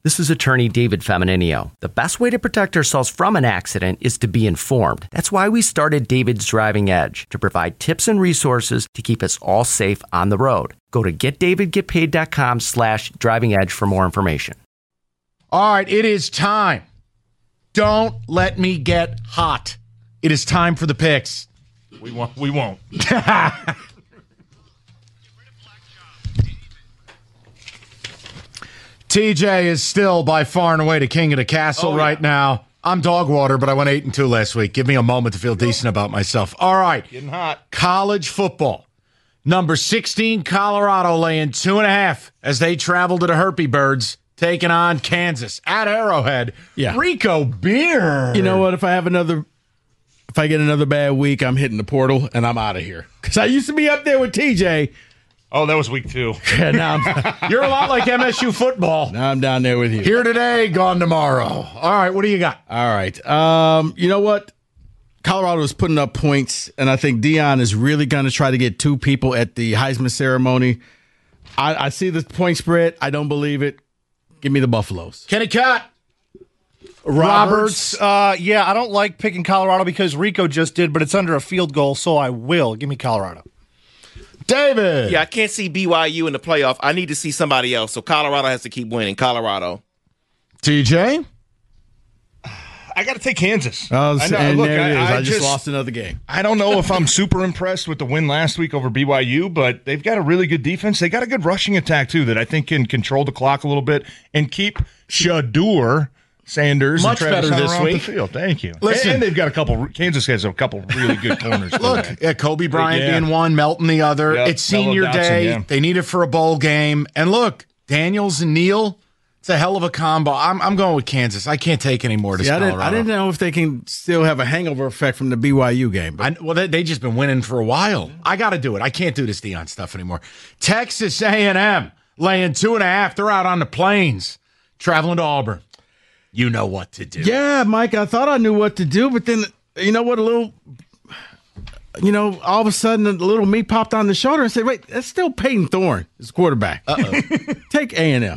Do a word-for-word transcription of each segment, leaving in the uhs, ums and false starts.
This is attorney David Femininio. The best way to protect ourselves from an accident is to be informed. That's why we started David's Driving Edge, to provide tips and resources to keep us all safe on the road. Go to getdavidgetpaid.com slash driving edge for more information. All right, it is time. Don't let me get hot. It is time for the picks. We won't. We won't. T J is still by far and away the king of the castle oh, right yeah. now. I'm dog water, but I went eight and two last week. Give me a moment to feel decent about myself. All right. Getting hot. College football. Number sixteen, Colorado laying two and a half as they travel to the Herpy Birds, taking on Kansas at Arrowhead. Yeah. Rico Beard. You know what? If I have another, if I get another bad week, I'm hitting the portal and I'm out of here. Because I used to be up there with T J. Oh, that was week two. Yeah, now I'm, You're a lot like M S U football. Now I'm down there with you. Here today, gone tomorrow. All right, what do you got? All right. Um, you know what? Colorado is putting up points, and I think Deion is really going to try to get two people at the Heisman ceremony. I, I see the point spread. I don't believe it. Give me the Buffaloes. Kenny Cott. Roberts. Uh, yeah, I don't like picking Colorado because Rico just did, but it's under a field goal, so I will. Give me Colorado. David. Yeah, I can't see B Y U in the playoff. I need to see somebody else. So Colorado has to keep winning. Colorado. T J. I got to take Kansas. Oh, I know, and look, there it I, is. I, I just, just lost another game. I don't know if I'm super impressed with the win last week over B Y U, but they've got a really good defense. They got a good rushing attack, too, that I think can control the clock a little bit and keep Shadur Sanders much and Travis better this off week. The field. Thank you. Listen, and, and they've got a couple. Kansas has a couple really good corners. Look, yeah, Kobe Bryant yeah. being one, Melton the other. Yep, it's senior Mello Dotson, day. yeah. They need it for a bowl game. And look, Daniels and Neal. It's a hell of a combo. I'm I'm going with Kansas. I can't take any more to yeah, I, Colorado. didn't, I didn't know if they can still have a hangover effect from the B Y U game. I, well, they they just been winning for a while. I got to do it. I can't do this Deion stuff anymore. Texas A and M laying two and a half. They're out on the plains, traveling to Auburn. You know what to do. Yeah, Mike, I thought I knew what to do, but then, you know what, a little, you know, all of a sudden, a little me popped on the shoulder and said, wait, that's still Peyton Thorne, his quarterback. Uh-oh. Take A and M.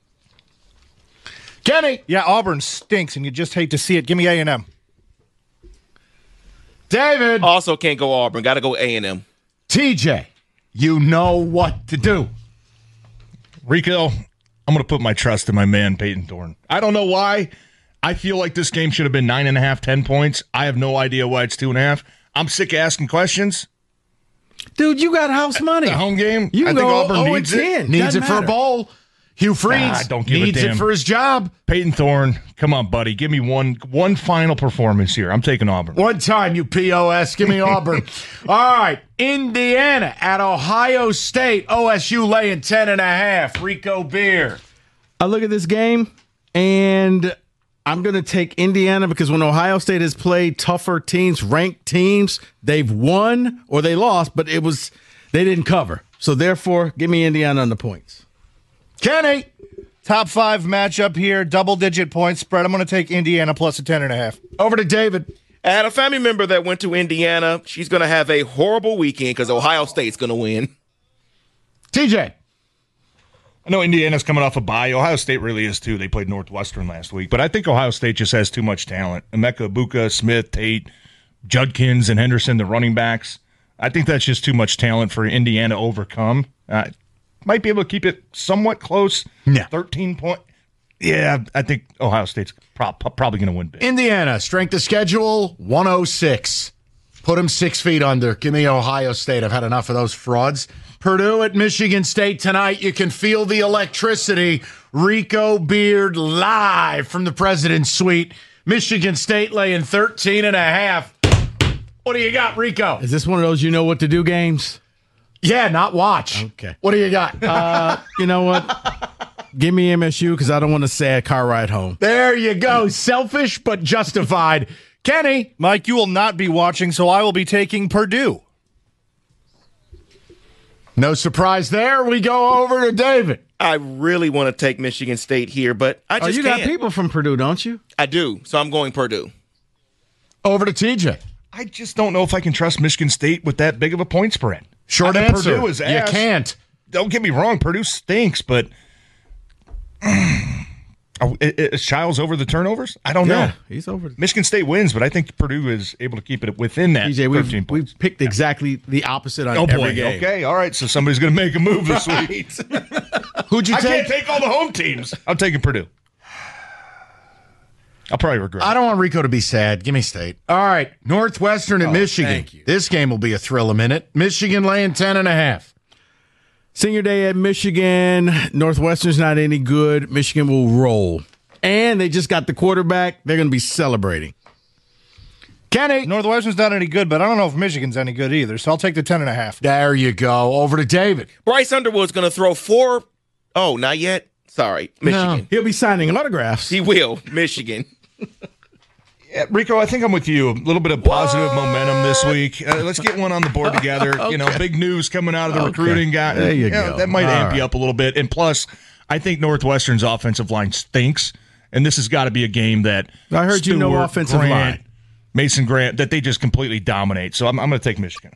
Kenny. Yeah, Auburn stinks, and you just hate to see it. Give me A and M. David. Also can't go Auburn. Got to go A and M. T J, you know what to do. Rico, I'm going to put my trust in my man, Peyton Thorne. I don't know why. I feel like this game should have been nine and a half, ten points. I have no idea why it's two and a half. I'm sick of asking questions. Dude, you got house money. The home game. You I go think Auburn oh needs and it. ten. Needs Doesn't it for matter. a bowl. Hugh Freeze Nah, don't give a needs damn. it for his job. Peyton Thorne, come on, buddy. Give me one one final performance here. I'm taking Auburn. One time, you P O S. Give me Auburn. All right. Indiana at Ohio State. O S U laying ten and a half. Rico Beer. I look at this game, and I'm going to take Indiana because when Ohio State has played tougher teams, ranked teams, they've won or they lost, but it was they didn't cover. So, therefore, give me Indiana on the points. Kenny. Top five matchup here, double-digit point spread. I'm going to take Indiana plus a ten and a half. Over to David. I had a family member that went to Indiana. She's going to have a horrible weekend because Ohio State's going to win. T J. I know Indiana's coming off a bye. Ohio State really is, too. They played Northwestern last week. But I think Ohio State just has too much talent. Emeka Ibuka, Smith, Tate, Judkins, and Henderson, the running backs. I think that's just too much talent for Indiana to overcome. Uh, might be able to keep it somewhat close. Yeah. thirteen point. Yeah, I think Ohio State's pro- probably going to win big. Indiana, strength of schedule, one oh six. Put them six feet under. Give me Ohio State. I've had enough of those frauds. Purdue at Michigan State tonight. You can feel the electricity. Rico Beard live from the President's Suite. Michigan State laying thirteen and a half. What do you got, Rico? Is this one of those you know what to do games? Yeah, not watch. Okay. What do you got? Uh, you know what? Give me M S U because I don't want a sad car ride home. There you go. Selfish but justified. Kenny. Mike, you will not be watching, so I will be taking Purdue. No surprise there. We go over to David. I really want to take Michigan State here, but I Oh, just you can't. got people from Purdue, don't you? I do, so I'm going Purdue. Over to T J. I just don't know if I can trust Michigan State with that big of a point spread. Short I mean, answer. Purdue is You ass. can't. Don't get me wrong. Purdue stinks, but Oh, is Childs over the turnovers? I don't Yeah, know. he's over. Michigan State wins, but I think Purdue is able to keep it within that T J, we've, thirteen points. we've picked exactly the opposite on Oh, every boy. game. Okay. All right. So somebody's going to make a move this week. Who'd you I take? can't take all the home teams. I'm taking Purdue. I'll probably regret it. I don't want Rico to be sad. Give me State. All right. Northwestern at Michigan. thank you. This game will be a thrill a minute. Michigan laying ten and a half. Senior day at Michigan. Northwestern's not any good. Michigan will roll. And they just got the quarterback. They're going to be celebrating. Kenny. Northwestern's not any good, but I don't know if Michigan's any good either, so I'll take the ten and a half. There you go. Over to David. Bryce Underwood's going to throw four. Oh, not yet. Sorry, Michigan. He'll be signing autographs. He will. Michigan. Yeah, Rico, I think I'm with you. A little bit of positive momentum this week. Uh, let's get one on the board together. Okay. You know, big news coming out of the Okay. recruiting guy. There you know, go. That might All amp right. you up a little bit. And plus, I think Northwestern's offensive line stinks. And this has got to be a game that I heard you know Stewart, offensive Grant, line. Mason Grant, that they just completely dominate. So I'm, I'm going to take Michigan.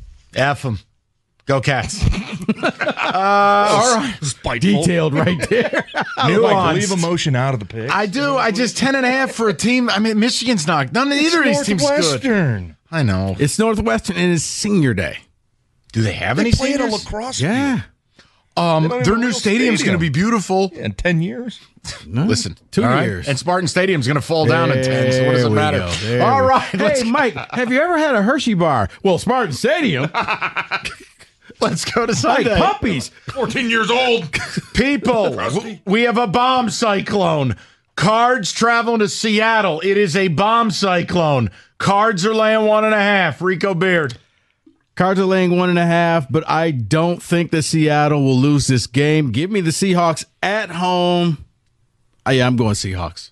F them. Go Cats. uh, all right. Spiteful. Detailed right there. Nuanced. Leave emotion out of the pick. I do. I just ten and a half for a team. I mean, Michigan's not. None of either of these teams is good. Northwestern. I know. It's Northwestern and it's senior day. Do they have They any play at a seniors? lacrosse Yeah. Um, They don't even their have a new real stadium's stadium. going to be beautiful. field in ten years. No, Listen, two all right? years. And Spartan Stadium's going to fall down in ten. So what does it There we matter? go. There All we- right, let's, Hey, Mike, have you ever had a Hershey bar? Well, Spartan Stadium. let's go to Like Sunday. puppies. fourteen years old. People, w- we have a bomb cyclone. Cards traveling to Seattle. It is a bomb cyclone. Cards are laying one and a half. Rico Beard. Cards are laying one and a half, but I don't think that Seattle will lose this game. Give me the Seahawks at home. Oh, yeah, I'm going Seahawks.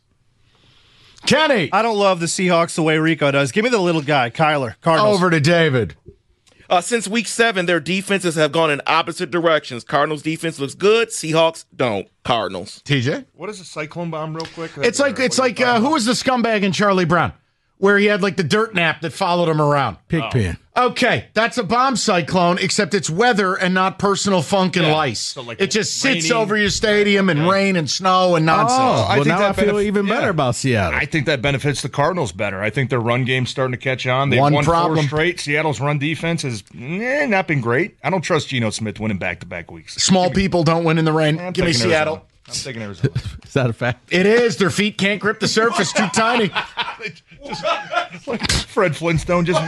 Kenny. I don't love the Seahawks the way Rico does. Give me the little guy, Kyler, Cardinals. Over to David. Uh, since week seven, their defenses have gone in opposite directions. Cardinals defense looks good. Seahawks don't. Cardinals. T J. What is a cyclone bomb, real quick? It's like it's like uh, who was the scumbag in Charlie Brown, where he had like the dirt nap that followed him around. Pigpen. Okay, that's a bomb cyclone, except it's weather and not personal funk and Yeah. lice. So, like, it just sits raining- over your stadium and rain and snow and nonsense. Oh, I well, think now I that feel benef- even better yeah. about Seattle. I think that benefits the Cardinals better. I think their run game's starting to catch on. They've One won problem. four straight. Seattle's run defense has eh, not been great. I don't trust Geno Smith winning back-to-back weeks. Small people don't win in the rain. I'm Give me taking Seattle. Arizona. I'm taking Arizona. Is that a fact? It is. Their feet can't grip the surface. Too tiny. Fred Flintstone just.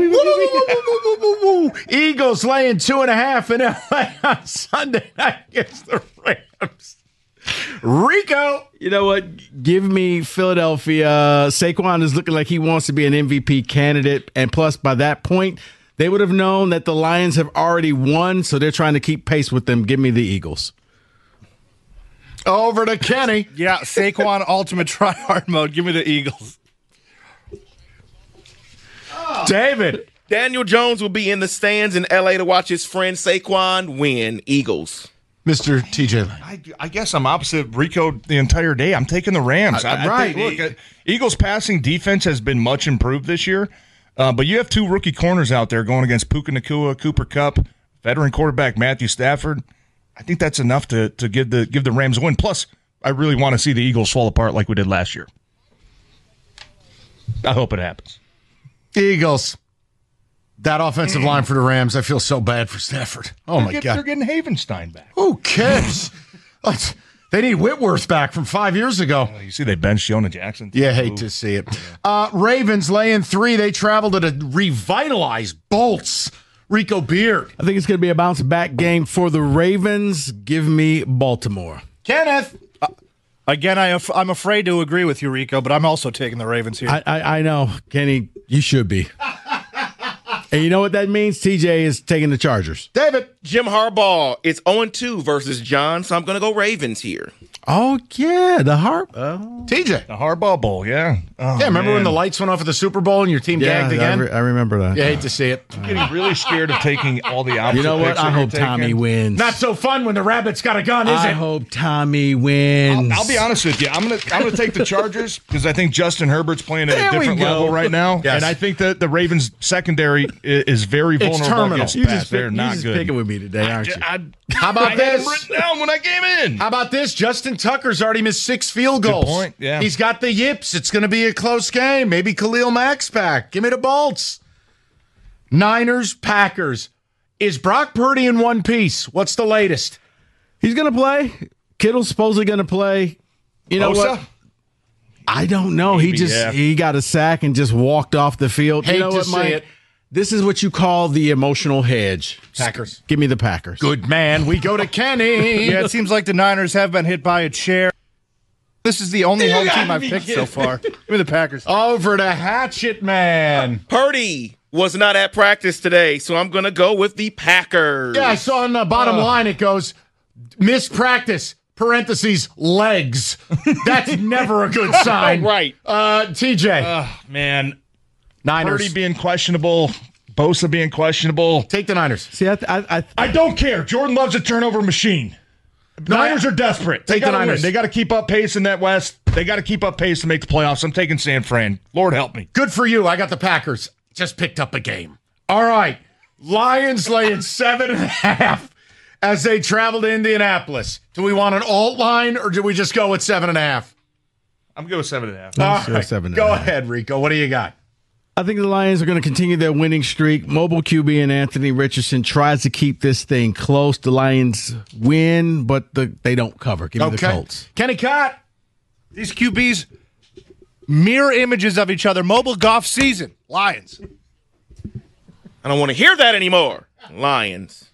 Eagles laying two and a half in L A on Sunday night against the Rams. Rico. You know what? Give me Philadelphia. Saquon is looking like he wants to be an M V P candidate. And plus, by that point, they would have known that the Lions have already won, so they're trying to keep pace with them. Give me the Eagles. Over to Kenny. Yeah, Saquon ultimate try-hard mode. Give me the Eagles. David. Daniel Jones will be in the stands in L A to watch his friend Saquon win. Eagles. Mister T J. I, I guess I'm opposite Rico the entire day. I'm taking the Rams. I, I right. think, look, uh, Eagles' passing defense has been much improved this year, uh, but you have two rookie corners out there going against Puka Nacua, Cooper Kupp, veteran quarterback Matthew Stafford. I think that's enough to to give the give the Rams a win. Plus, I really want to see the Eagles fall apart like we did last year. I hope it happens. Eagles. That offensive line for the Rams, I feel so bad for Stafford. Oh, They're my get- God. They're getting Havenstein back. Who cares? Let's- they need Whitworth back from five years ago. You see they benched Jonah Jackson. Yeah, hate to see it. Uh, Ravens laying three. They travel to the revitalized Bolts. Rico Beard. I think it's going to be a bounce back game for the Ravens. Give me Baltimore. Kenneth. Again, I, I'm afraid to agree with you, Rico, but I'm also taking the Ravens here. I, I, I know, Kenny, you should be. And you know what that means? T J is taking the Chargers. David. Jim Harbaugh. It's oh and two versus John, so I'm going to go Ravens here. Oh, yeah, the harp. Oh. T J. The Harbaugh Bowl, yeah. Oh, Yeah, remember when man. the lights went off at the Super Bowl and your team Yeah, gagged I, again? re- I remember that. You hate to see it. I'm getting really scared of taking all the opposite You know what? picks that I you're hope Tommy taking. wins. Not so fun when the rabbit's got a gun, is I it? hope Tommy wins. I'll, I'll be honest with you. I'm gonna I'm gonna take the Chargers because I think Justin Herbert's playing at There a we different go. level right now, Yes. and I think that the Ravens secondary is, is very vulnerable terminal. against You pass. just, They're pick, you not just good. picking with me. me today, aren't you? I, How about I this? had him written down when I came in. How about this? Justin Tucker's already missed six field goals. point, yeah. He's got the yips. It's going to be a close game. Maybe Khalil Mack's back. Give me the Bolts. Niners, Packers. Is Brock Purdy in one piece? What's the latest? He's going to play. Kittle's supposedly going to play. You know Bosa? what? I don't know. he Maybe, just yeah. he got a sack and just walked off the field. Hate you know to what, see Mike? it. This is what you call the emotional hedge. Packers. Give me the Packers. Good man. We go to Kenny. Yeah, it seems like the Niners have been hit by a chair. This is the only home team I've be picked kidding. so far. Give me the Packers. Over to Hatchet Man. Purdy was not at practice today, so I'm going to go with the Packers. Yeah, I saw on the bottom line it goes, missed practice, parentheses, legs. That's never a good sign. Right. Uh, T J. Oh, man. Niners. Purdy being questionable, Bosa being questionable. Take the Niners. See, I, I, I, I don't care. Jordan loves a turnover machine. No, Niners I- are desperate. They Take the gotta win. Niners. They got to keep up pace in that West. They got to keep up pace to make the playoffs. I'm taking San Fran. Lord help me. Good for you. I got the Packers. Just picked up a game. All right. Lions laying seven and a half as they travel to Indianapolis. Do we want an alt line or do we just go with seven and a half? I'm going with seven and a half. All sure right. seven and Go a half. ahead, Rico. What do you got? I think the Lions are going to continue their winning streak. Mobile Q B and Anthony Richardson tries to keep this thing close. The Lions win, but the, they don't cover. Give me the Colts. Kenny Cott. These Q Bs mirror images of each other. Mobile golf season. Lions. I don't want to hear that anymore. Lions.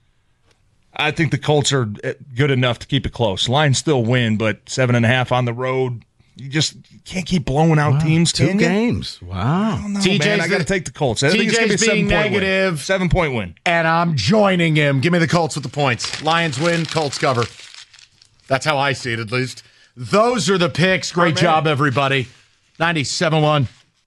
I think the Colts are good enough to keep it close. Lions still win, but seven and a half on the road. You just you can't keep blowing out teams. Two Can you? games. Wow. No, T J's man, I got to the- take the Colts. I think it's T going to J's be a being seven-point negative. win. Seven-point win. And I'm joining him. Give me the Colts with the points. Lions win, Colts cover. That's how I see it, at least. Those are the picks. Great job, everybody. ninety-seven one